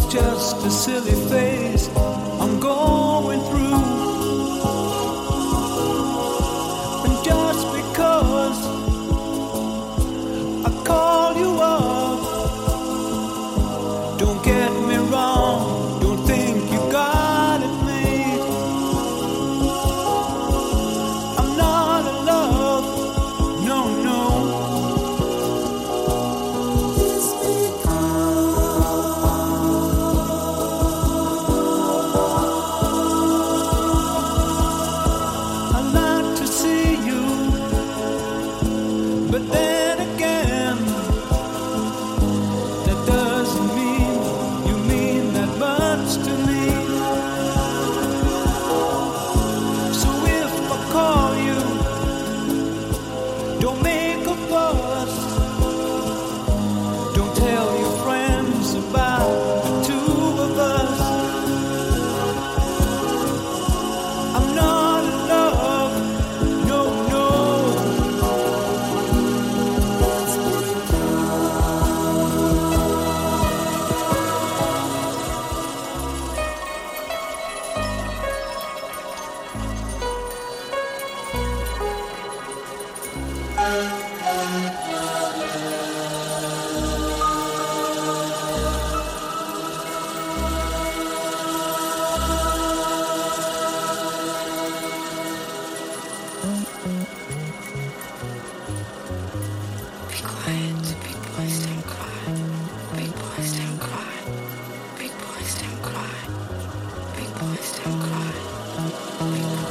just a silly phase I'm going through. And just because I call you up, don't get me wrong, don't think you got it made. I'm not in love, no, no. But then again, that doesn't mean you mean that much to me. So if I call you, don't make a fuss. Don't tell your friends about the two of us. I'm not in love, no, no. Be quiet, big boys don't cry. Big boys don't cry. Big boys don't cry. Big boys don't cry. Big boys